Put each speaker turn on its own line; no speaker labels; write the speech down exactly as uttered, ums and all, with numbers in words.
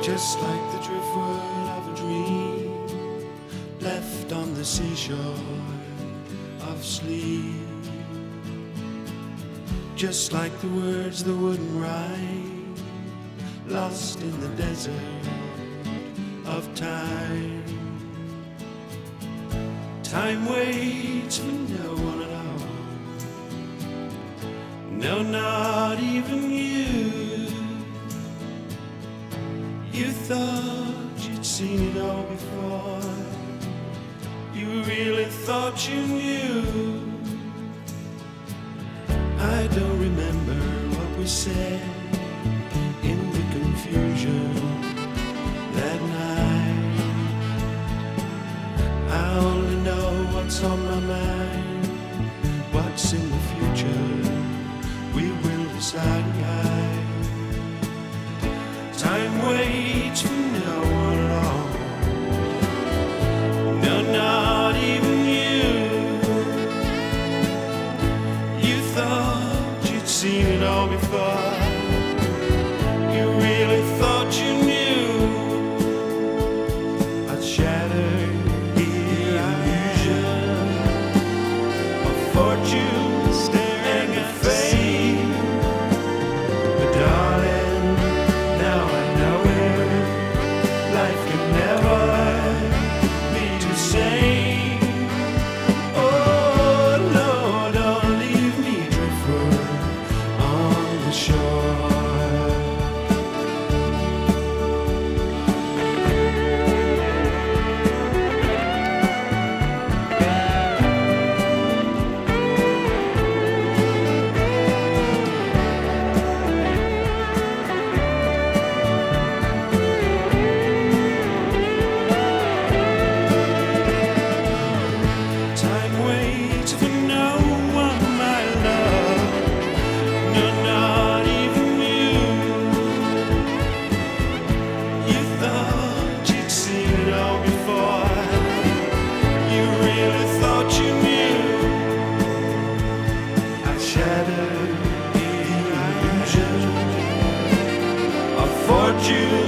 Just like the driftwood of a dream left on the seashore of sleep. Just like the words that wouldn't rhyme, lost in the desert of time. Time waits for no one at all. No, not even you. You thought you'd seen it all before. You really thought you knew. I don't remember what we said in the confusion that night. I only know what's on my mind. What's in the future we will decide. Time waits for no one at all. No, not even you. You thought you'd seen it all before. You really thought you knew. I'd shatter the illusion of fortune staring at fate. But darling, now I know it. Life can never be the same. Oh no, don't leave me driftwood on the shore. Time waits for no one, my love. No, not even you. You thought you'd seen it all before. You really thought you knew. I shattered the illusion of fortune